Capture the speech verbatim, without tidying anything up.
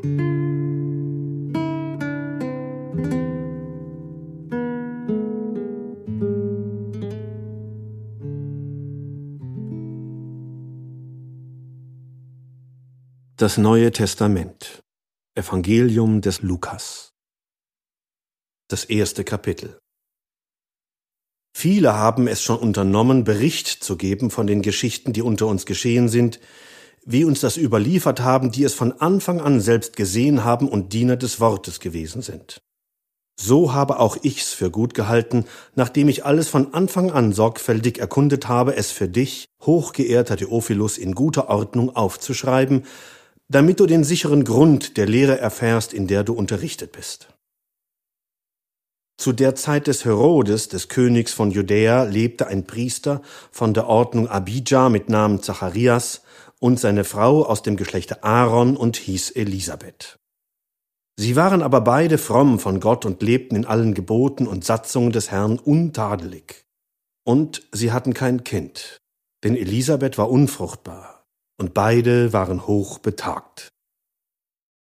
Das Neue Testament. Evangelium des Lukas. Das erste Kapitel. Viele haben es schon unternommen, Bericht zu geben von den Geschichten, die unter uns geschehen sind, wie uns das überliefert haben, die es von Anfang an selbst gesehen haben und Diener des Wortes gewesen sind. So habe auch ich's für gut gehalten, nachdem ich alles von Anfang an sorgfältig erkundet habe, es für dich, hochgeehrter Theophilus, in guter Ordnung aufzuschreiben, damit du den sicheren Grund der Lehre erfährst, in der du unterrichtet bist. Zu der Zeit des Herodes, des Königs von Judäa, lebte ein Priester von der Ordnung Abija mit Namen Zacharias und seine Frau aus dem Geschlechte Aaron und hieß Elisabeth. Sie waren aber beide fromm von Gott und lebten in allen Geboten und Satzungen des Herrn untadelig. Und sie hatten kein Kind, denn Elisabeth war unfruchtbar. Und beide waren hoch betagt.